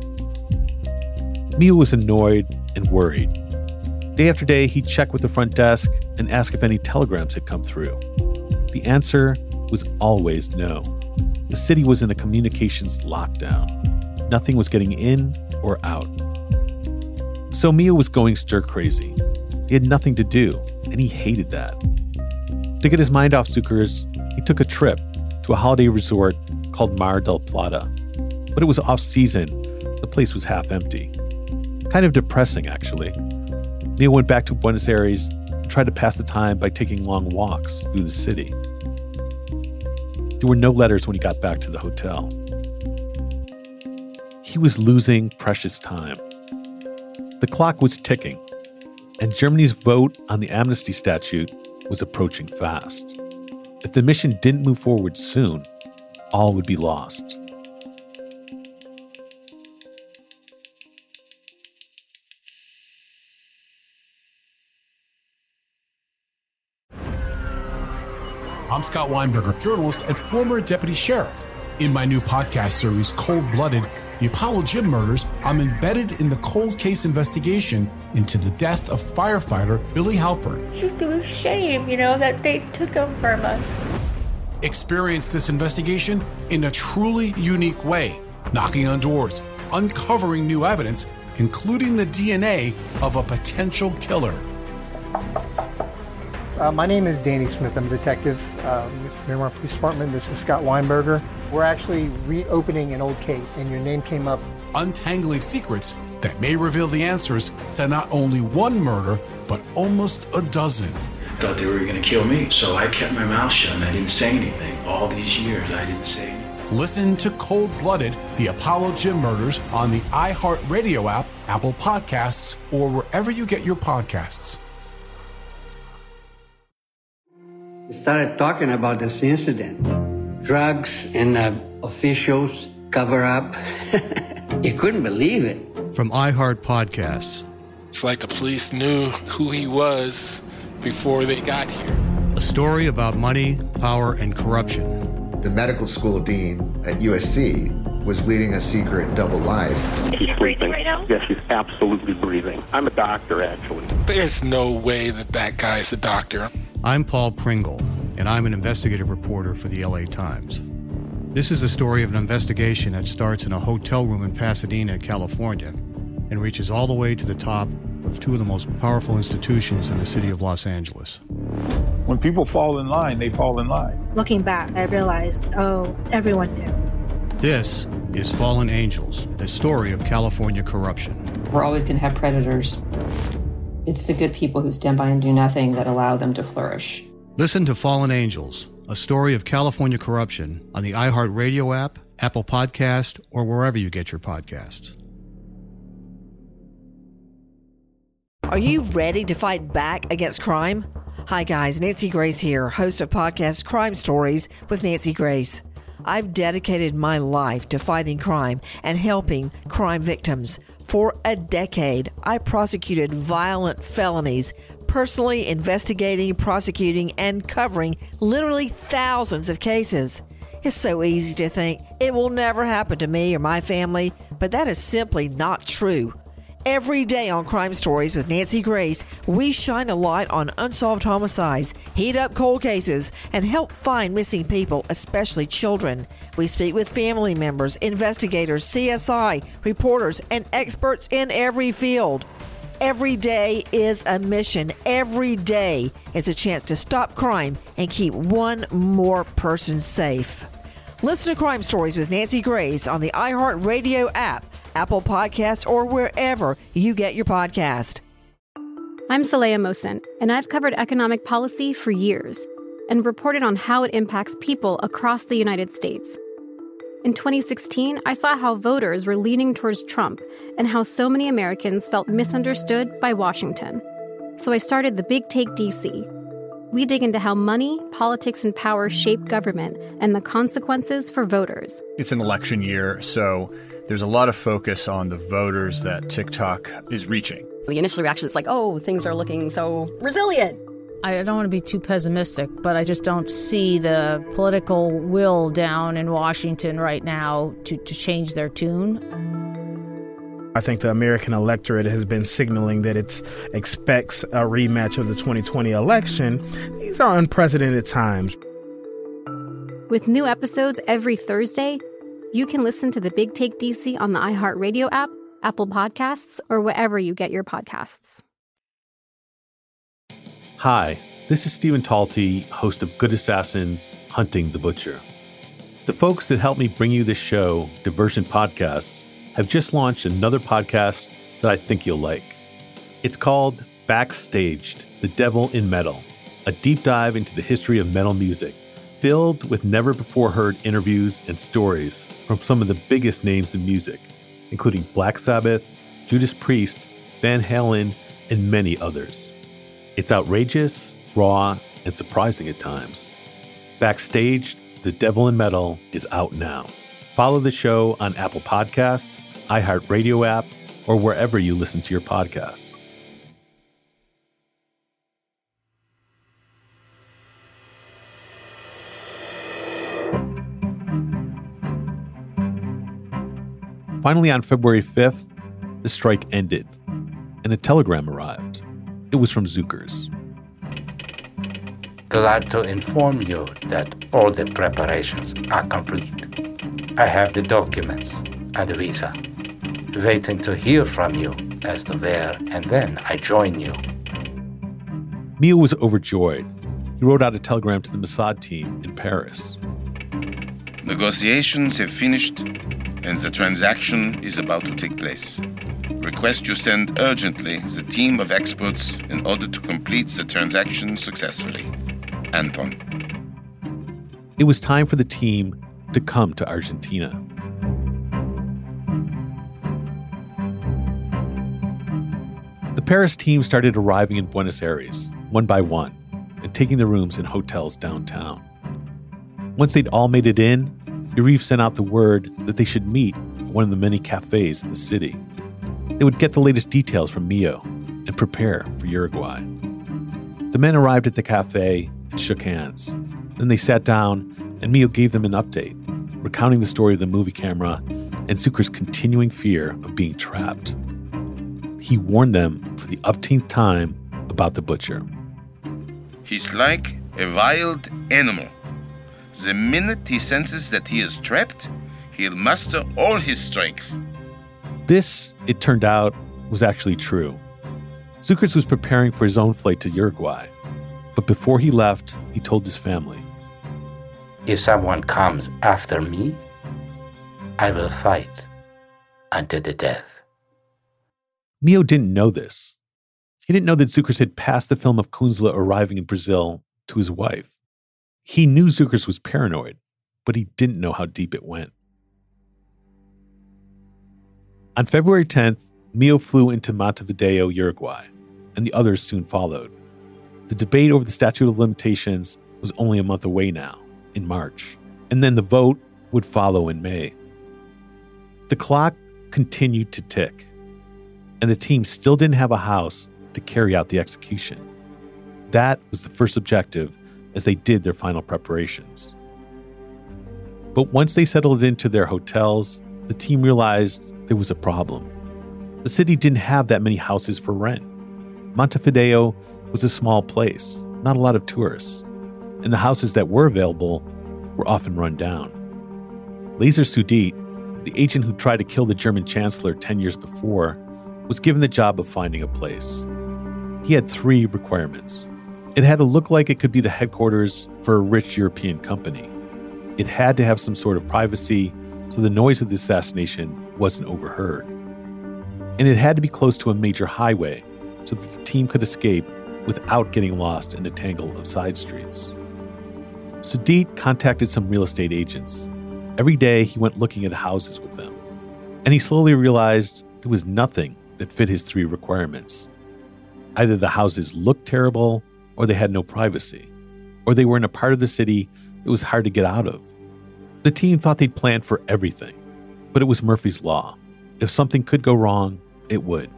Mio was annoyed and worried. Day after day, he'd check with the front desk and ask if any telegrams had come through. The answer was always no. The city was in a communications lockdown. Nothing was getting in or out. So Mio was going stir crazy. He had nothing to do, and he hated that. To get his mind off Zuckers, he took a trip to a holiday resort called Mar del Plata. But it was off-season. The place was half empty. Kind of depressing, actually. Mio went back to Buenos Aires and tried to pass the time by taking long walks through the city. There were no letters when he got back to the hotel. He was losing precious time. The clock was ticking, and Germany's vote on the amnesty statute was approaching fast. If the mission didn't move forward soon, all would be lost. I'm Scott Weinberger, journalist and former deputy sheriff. In my new podcast series, Cold Blooded, The Apollo Gym Murders, I'm embedded in the cold case investigation into the death of firefighter Billy Halpern. It's just a shame, you know, that they took him from us. Experience this investigation in a truly unique way, knocking on doors, uncovering new evidence, including the D N A of a potential killer. Uh, my name is Danny Smith. I'm a detective uh, with Miramar Police Department. This is Scott Weinberger. We're actually reopening an old case, and your name came up. Untangling secrets that may reveal the answers to not only one murder, but almost a dozen. I thought they were going to kill me, so I kept my mouth shut and I didn't say anything. All these years, I didn't say anything. Listen to Cold Blooded, The Apollo Gym Murders on the iHeartRadio app, Apple Podcasts, or wherever you get your podcasts. We started talking about this incident. Drugs and uh, officials cover up. You couldn't believe it. From iHeart Podcasts. It's like the police knew who he was before they got here. A story about money, power, and corruption. The medical school dean at U S C was leading a secret double life. He's breathing right now? Yes, he's absolutely breathing. I'm a doctor, actually. There's no way that that guy's a doctor. I'm Paul Pringle, and I'm an investigative reporter for the L A Times. This is the story of an investigation that starts in a hotel room in Pasadena, California, and reaches all the way to the top of two of the most powerful institutions in the city of Los Angeles. When people fall in line, they fall in line. Looking back, I realized, oh, everyone knew. This is Fallen Angels, the story of California corruption. We're always going to have predators. It's the good people who stand by and do nothing that allow them to flourish. Listen to Fallen Angels, a story of California corruption on the iHeartRadio app, Apple Podcast, or wherever you get your podcasts. Are you ready to fight back against crime? Hi guys, Nancy Grace here, host of podcast Crime Stories with Nancy Grace. I've dedicated my life to fighting crime and helping crime victims. For a decade, I prosecuted violent felonies, personally investigating, prosecuting, and covering literally thousands of cases. It's so easy to think it will never happen to me or my family, but that is simply not true. Every day on Crime Stories with Nancy Grace, we shine a light on unsolved homicides, heat up cold cases, and help find missing people, especially children. We speak with family members, investigators, C S I, reporters, and experts in every field. Every day is a mission. Every day is a chance to stop crime and keep one more person safe. Listen to Crime Stories with Nancy Grace on the iHeartRadio app, Apple Podcasts, or wherever you get your podcast. I'm Saleha Mohsin, and I've covered economic policy for years and reported on how it impacts people across the United States. In twenty sixteen, I saw how voters were leaning towards Trump and how so many Americans felt misunderstood by Washington. So I started the Big Take D C. We dig into how money, politics, and power shape government and the consequences for voters. It's an election year, so there's a lot of focus on the voters that TikTok is reaching. The initial reaction is like, oh, things are looking so resilient. I don't want to be too pessimistic, but I just don't see the political will down in Washington right now to, to change their tune. I think the American electorate has been signaling that it expects a rematch of the twenty twenty election. These are unprecedented times. With new episodes every Thursday, you can listen to the Big Take D C on the iHeartRadio app, Apple Podcasts, or wherever you get your podcasts. Hi, this is Stephen Talty, host of Good Assassins, Hunting the Butcher. The folks that help me bring you this show, Diversion Podcasts, have just launched another podcast that I think you'll like. It's called Backstaged, The Devil in Metal, a deep dive into the history of metal music, filled with never-before-heard interviews and stories from some of the biggest names in music, including Black Sabbath, Judas Priest, Van Halen, and many others. It's outrageous, raw, and surprising at times. Backstaged, The Devil in Metal is out now. Follow the show on Apple Podcasts, iHeartRadio app, or wherever you listen to your podcasts. Finally, on February fifth, the strike ended, and a telegram arrived. It was from Zookers. Glad to inform you that all the preparations are complete. I have the documents and the visa, waiting to hear from you as to where and when I join you. Mio was overjoyed. He wrote out a telegram to the Mossad team in Paris. Negotiations have finished, and the transaction is about to take place. Request you send urgently the team of experts in order to complete the transaction successfully. Anton. It was time for the team to come to Argentina. The Paris team started arriving in Buenos Aires, one by one, and taking the rooms in hotels downtown. Once they'd all made it in, Yariv sent out the word that they should meet at one of the many cafes in the city. They would get the latest details from Mio and prepare for Uruguay. The men arrived at the cafe and shook hands. Then they sat down, and Mio gave them an update, recounting the story of the movie camera and Zucker's continuing fear of being trapped. He warned them for the umpteenth time about the butcher. He's like a wild animal. The minute he senses that he is trapped, he'll muster all his strength. This, it turned out, was actually true. Zuckers was preparing for his own flight to Uruguay, but before he left, he told his family, If someone comes after me, I will fight unto the death. Mio didn't know this. He didn't know that Zuckers had passed the film of Kunzler arriving in Brazil to his wife. He knew Zuckers was paranoid, but he didn't know how deep it went. On February tenth, Mio flew into Montevideo, Uruguay, and the others soon followed. The debate over the statute of limitations was only a month away now, in March, and then the vote would follow in May. The clock continued to tick, and the team still didn't have a house to carry out the execution. That was the first objective as they did their final preparations. But once they settled into their hotels, the team realized there was a problem. The city didn't have that many houses for rent. Montevideo was a small place, not a lot of tourists, and the houses that were available were often run down. Lazar Sudit, the agent who tried to kill the German chancellor ten years before, was given the job of finding a place. He had three requirements. It had to look like it could be the headquarters for a rich European company. It had to have some sort of privacy so the noise of the assassination wasn't overheard. And it had to be close to a major highway so that the team could escape without getting lost in a tangle of side streets. Sudit contacted some real estate agents. Every day he went looking at houses with them, and he slowly realized there was nothing that fit his three requirements. Either the houses looked terrible, or they had no privacy, or they were in a part of the city that was hard to get out of. The team thought they'd planned for everything, but it was Murphy's Law. If something could go wrong, it would.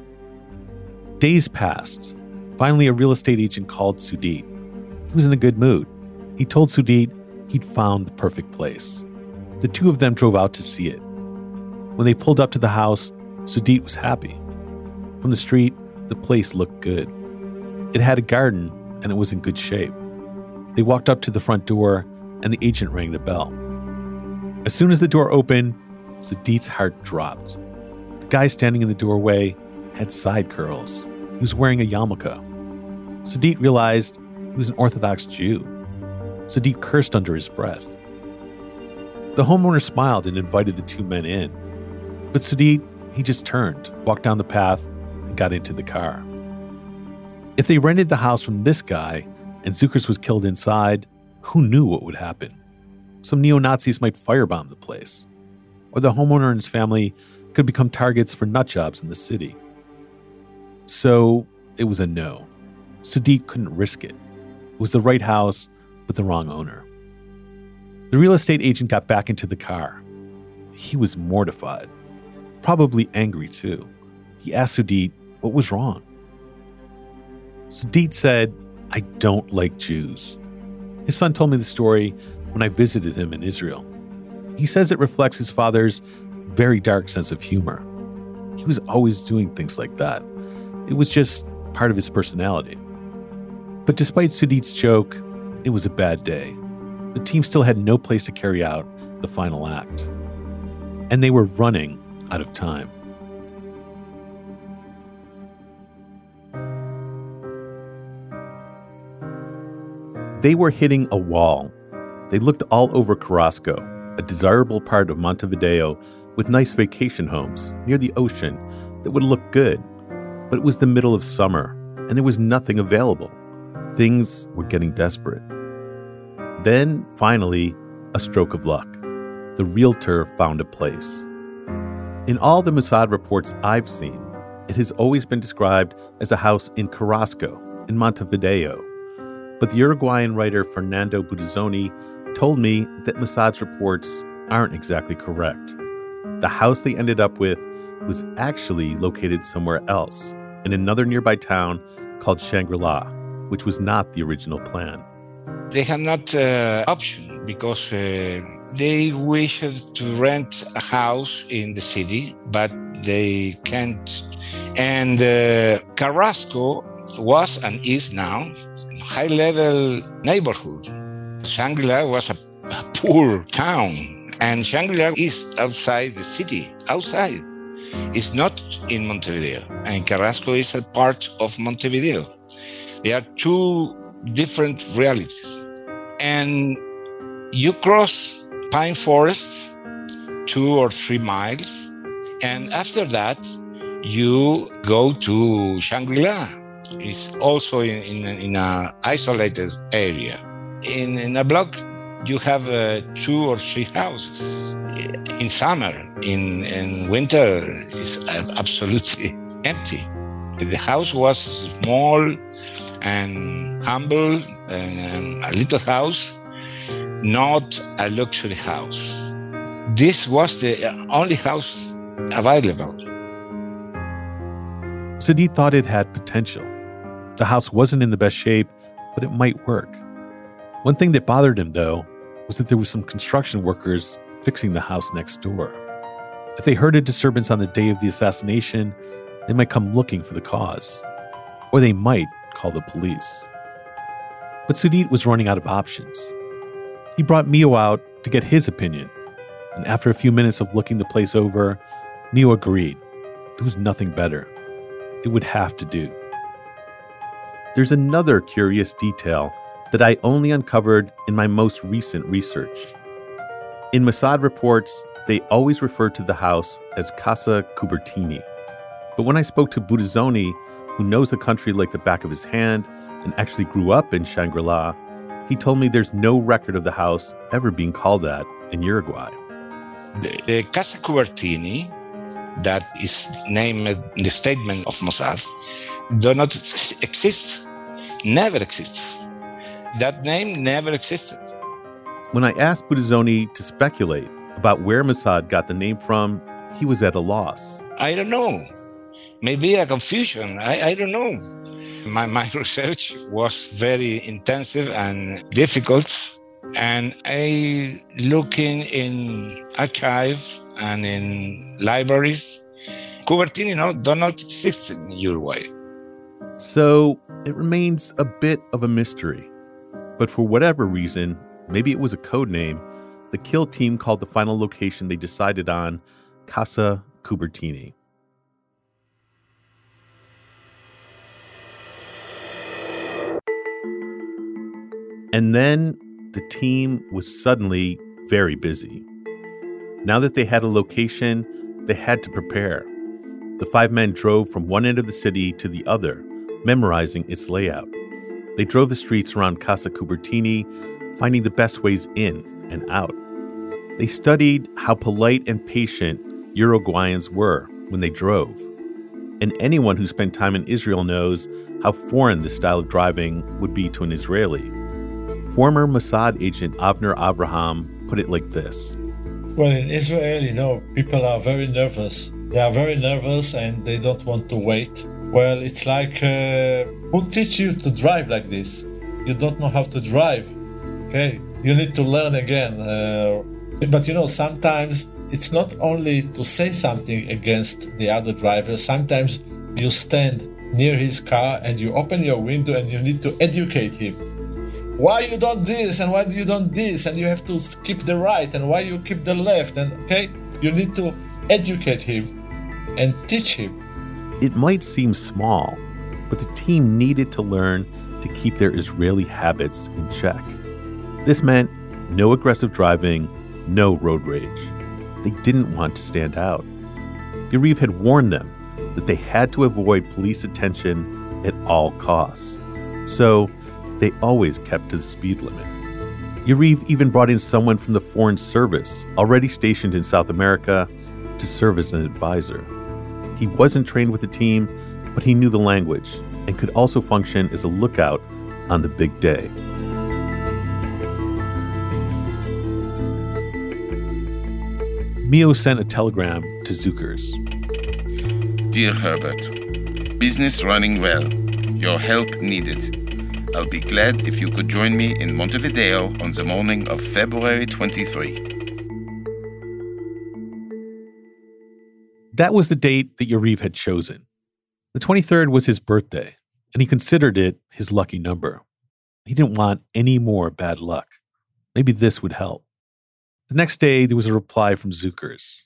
Days passed. Finally, a real estate agent called Sudit. He was in a good mood. He told Sudit he'd found the perfect place. The two of them drove out to see it. When they pulled up to the house, Sudit was happy. From the street, the place looked good. It had a garden, and it was in good shape. They walked up to the front door, and the agent rang the bell. As soon as the door opened, Sudit's heart dropped. The guy standing in the doorway had side curls. He was wearing a yarmulke. Sudit realized he was an Orthodox Jew. Sudit cursed under his breath. The homeowner smiled and invited the two men in. But Sudit, he just turned, walked down the path, and got into the car. If they rented the house from this guy and Zukers was killed inside, who knew what would happen? Some neo-Nazis might firebomb the place. Or the homeowner and his family could become targets for nut jobs in the city. So it was a no. Sudit couldn't risk it. It was the right house, but the wrong owner. The real estate agent got back into the car. He was mortified, probably angry too. He asked Sudit what was wrong. Sudit said, "I don't like Jews." His son told me the story when I visited him in Israel. He says it reflects his father's very dark sense of humor. He was always doing things like that. It was just part of his personality. But despite Sudit's joke, it was a bad day. The team still had no place to carry out the final act. And they were running out of time. They were hitting a wall. They looked all over Carrasco, a desirable part of Montevideo with nice vacation homes near the ocean that would look good. But it was the middle of summer, and there was nothing available. Things were getting desperate. Then, finally, a stroke of luck. The realtor found a place. In all the Mossad reports I've seen, it has always been described as a house in Carrasco, in Montevideo. But the Uruguayan writer Fernando Budazzoni told me that Mossad's reports aren't exactly correct. The house they ended up with was actually located somewhere else, in another nearby town called Shangri-La, which was not the original plan. They have not uh, option because uh, they wish to rent a house in the city, but they can't. And uh, Carrasco was and is now a high-level neighborhood. Shangri-La was a, a poor town, and Shangri-La is outside the city, outside. It's not in Montevideo, and Carrasco is a part of Montevideo. There are two different realities. And you cross pine forests two or three miles, and after that, you go to Shangri-La. It's also in, in, in an isolated area. In, in a block, you have uh, two or three houses. In summer, in, in winter, it's absolutely empty. The house was small and humble, and a little house, not a luxury house. This was the only house available. Sudit thought it had potential. The house wasn't in the best shape, but it might work. One thing that bothered him, though, was that there was some construction workers fixing the house next door. If they heard a disturbance on the day of the assassination, they might come looking for the cause, or they might call the police. But Sudit was running out of options. He brought Mio out to get his opinion, and after a few minutes of looking the place over, Mio agreed. There was nothing better. It would have to do. There's another curious detail that I only uncovered in my most recent research. In Mossad reports, they always refer to the house as Casa Cubertini. But when I spoke to Budazzoni, who knows the country like the back of his hand and actually grew up in Shangri-La, he told me there's no record of the house ever being called that in Uruguay. The, the Casa Cubertini, that is named in the statement of Mossad, do not exist, never exists. That name never existed. When I asked Budazzoni to speculate about where Mossad got the name from, he was at a loss. I don't know. Maybe a confusion. I, I don't know. My, my research was very intensive and difficult. And I looking in archives and in libraries. Cubertini no, do not exist in Uruguay. So it remains a bit of a mystery. But for whatever reason, maybe it was a code name, the kill team called the final location they decided on Casa Cubertini. And then the team was suddenly very busy. Now that they had a location, they had to prepare. The five men drove from one end of the city to the other, memorizing its layout. They drove the streets around Casa Cubertini, finding the best ways in and out. They studied how polite and patient Uruguayans were when they drove. And anyone who spent time in Israel knows how foreign this style of driving would be to an Israeli. Former Mossad agent Avner Avraham put it like this. Well, in Israel, you know, people are very nervous. They are very nervous and they don't want to wait. Well, it's like, uh, who teach you to drive like this? You don't know how to drive, okay? You need to learn again. Uh, but, you know, sometimes it's not only to say something against the other driver. Sometimes you stand near his car and you open your window and you need to educate him. Why you don't this and why you don't this and you have to keep the right and why you keep the left and okay, you need to educate him and teach him. It might seem small, but the team needed to learn to keep their Israeli habits in check. This meant no aggressive driving, no road rage. They didn't want to stand out. Yariv had warned them that they had to avoid police attention at all costs. So they always kept to the speed limit. Yariv even brought in someone from the Foreign Service, already stationed in South America, to serve as an advisor. He wasn't trained with the team, but he knew the language and could also function as a lookout on the big day. Mio sent a telegram to Zukers. Dear Herbert, business running well. Your help needed. I'll be glad if you could join me in Montevideo on the morning of February twenty-third. That was the date that Yariv had chosen. The twenty-third was his birthday, and he considered it his lucky number. He didn't want any more bad luck. Maybe this would help. The next day, there was a reply from Zukers.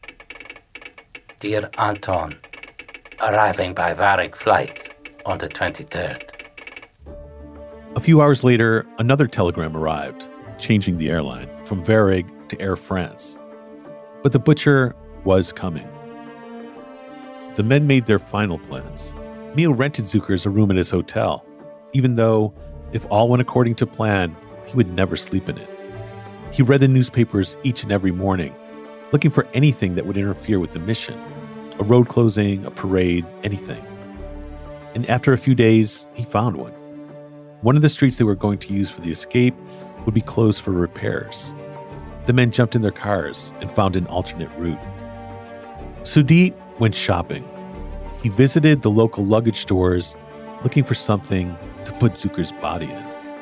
Dear Anton, arriving by Varig flight on the twenty-third. A few hours later, another telegram arrived, changing the airline from Varig to Air France. But the butcher was coming. The men made their final plans. Mio rented Zukers a room at his hotel, even though, if all went according to plan, he would never sleep in it. He read the newspapers each and every morning, looking for anything that would interfere with the mission. A road closing, a parade, anything. And after a few days, he found one. One of the streets they were going to use for the escape would be closed for repairs. The men jumped in their cars and found an alternate route. Sudit went shopping. He visited the local luggage stores looking for something to put Zuker's body in.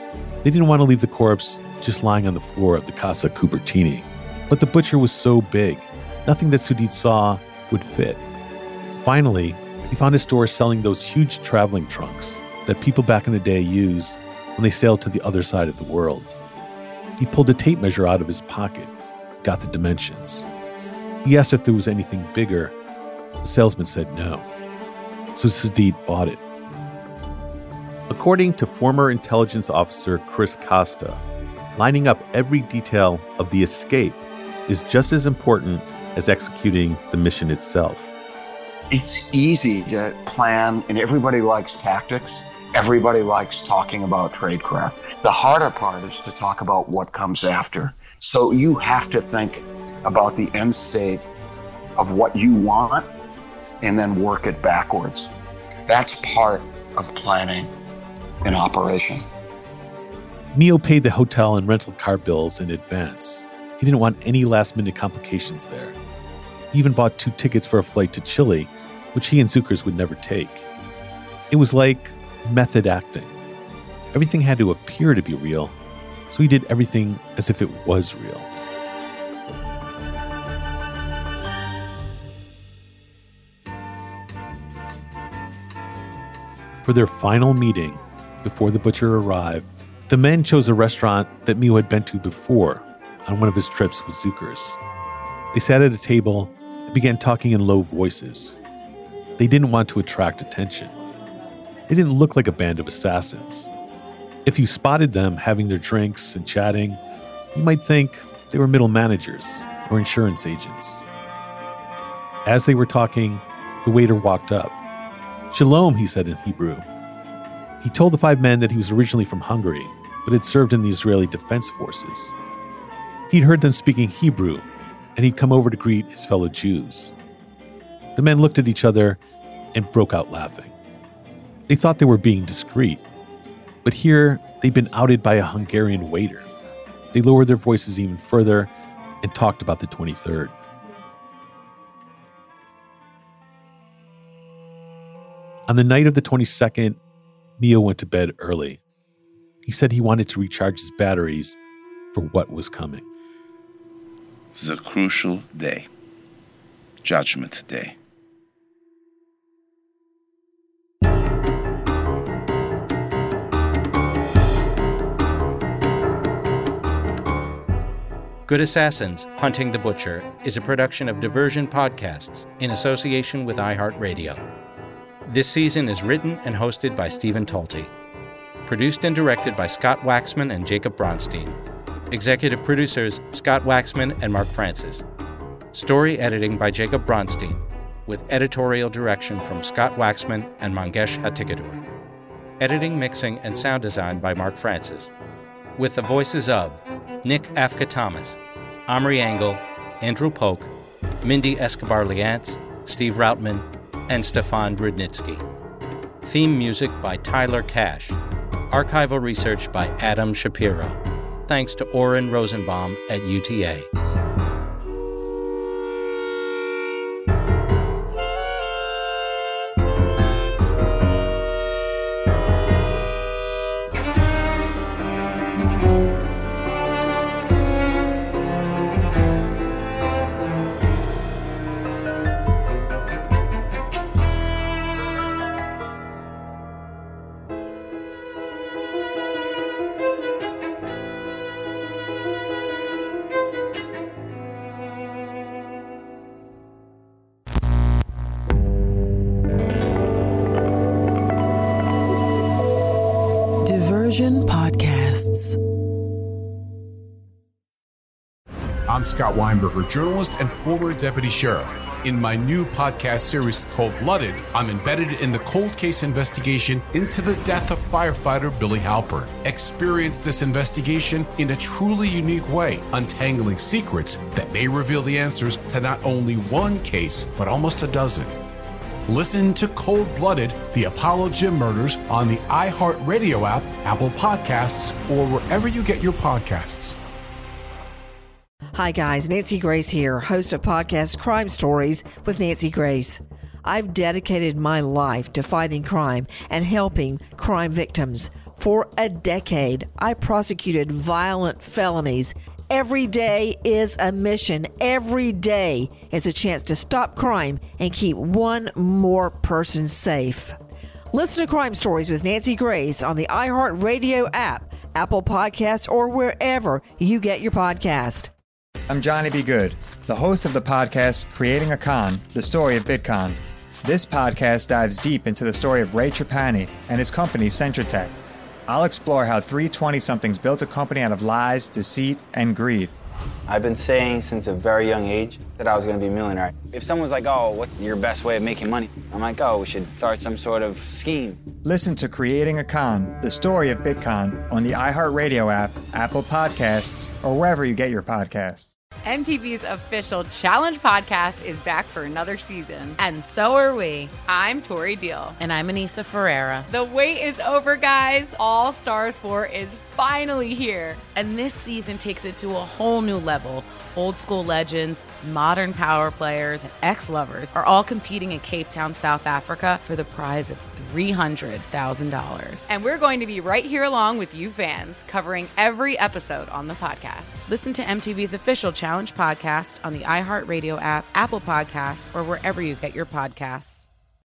They didn't want to leave the corpse just lying on the floor of the Casa Cupertini. But the butcher was so big, nothing that Sudit saw would fit. Finally, he found a store selling those huge traveling trunks that people back in the day used when they sailed to the other side of the world. He pulled a tape measure out of his pocket, got the dimensions. He asked if there was anything bigger. The salesman said no. So Sudit bought it. According to former intelligence officer Chris Costa, lining up every detail of the escape is just as important as executing the mission itself. It's easy to plan, and everybody likes tactics. Everybody likes talking about tradecraft. The harder part is to talk about what comes after. So you have to think about the end state of what you want and then work it backwards. That's part of planning an operation. Mio paid the hotel and rental car bills in advance. He didn't want any last-minute complications there. He even bought two tickets for a flight to Chile, which he and Zukers would never take. It was like method acting. Everything had to appear to be real, so he did everything as if it was real. For their final meeting, before the butcher arrived, the men chose a restaurant that Mio had been to before on one of his trips with Zukers. They sat at a table and began talking in low voices. They didn't want to attract attention. They didn't look like a band of assassins. If you spotted them having their drinks and chatting, you might think they were middle managers or insurance agents. As they were talking, the waiter walked up. Shalom, he said in Hebrew. He told the five men that he was originally from Hungary, but had served in the Israeli Defense Forces. He'd heard them speaking Hebrew, and he'd come over to greet his fellow Jews. The men looked at each other and broke out laughing. They thought they were being discreet, but here they'd been outed by a Hungarian waiter. They lowered their voices even further and talked about the twenty-third. On the night of the twenty-second, Mio went to bed early. He said he wanted to recharge his batteries for what was coming. The crucial day. Judgment Day. Good Assassins, Hunting the Butcher is a production of Diversion Podcasts in association with iHeartRadio. This season is written and hosted by Stephen Talty. Produced and directed by Scott Waxman and Jacob Bronstein. Executive producers Scott Waxman and Mark Francis. Story editing by Jacob Bronstein, with editorial direction from Scott Waxman and Mangesh Hatikadur. Editing, mixing, and sound design by Mark Francis. With the voices of Nick Afka-Thomas, Omri Engel, Andrew Polk, Mindy Escobar-Liantz, Steve Routman, and Stefan Rudnitsky. Theme music by Tyler Cash. Archival research by Adam Shapiro. Thanks to Oren Rosenbaum at U T A. Diversion Podcasts. I'm Scott Weinberger, journalist and former deputy sheriff. In my new podcast series, Cold Blooded, I'm embedded in the cold case investigation into the death of firefighter Billy Halpern. Experience this investigation in a truly unique way, untangling secrets that may reveal the answers to not only one case, but almost a dozen. Listen to Cold Blooded, the Apollo Gym Murders on the iHeartRadio app, Apple Podcasts, or wherever you get your podcasts. Hi guys, Nancy Grace here, host of podcast Crime Stories with Nancy Grace. I've dedicated my life to fighting crime and helping crime victims. For a decade, I prosecuted violent felonies. Every day is a mission. Every day is a chance to stop crime and keep one more person safe. Listen to Crime Stories with Nancy Grace on the iHeartRadio app, Apple Podcasts, or wherever you get your podcast. I'm Johnny B. Good, the host of the podcast Creating a Con, the story of Bitcoin. This podcast dives deep into the story of Ray Trapani and his company Centratech. I'll explore how three twenty-somethings built a company out of lies, deceit, and greed. I've been saying since a very young age that I was going to be a millionaire. If someone's like, oh, what's your best way of making money? I'm like, oh, we should start some sort of scheme. Listen to Creating a Con, the story of Bitcoin, on the iHeartRadio app, Apple Podcasts, or wherever you get your podcasts. M T V's official Challenge podcast is back for another season. And so are we. I'm Tori Deal. And I'm Anissa Ferreira. The wait is over, guys. All Stars four is finally here. And this season takes it to a whole new level. Old school legends, modern power players, and ex-lovers are all competing in Cape Town, South Africa for the prize of three hundred thousand dollars. And we're going to be right here along with you fans, covering every episode on the podcast. Listen to M T V's official Challenge podcast on the iHeartRadio app, Apple Podcasts, or wherever you get your podcasts.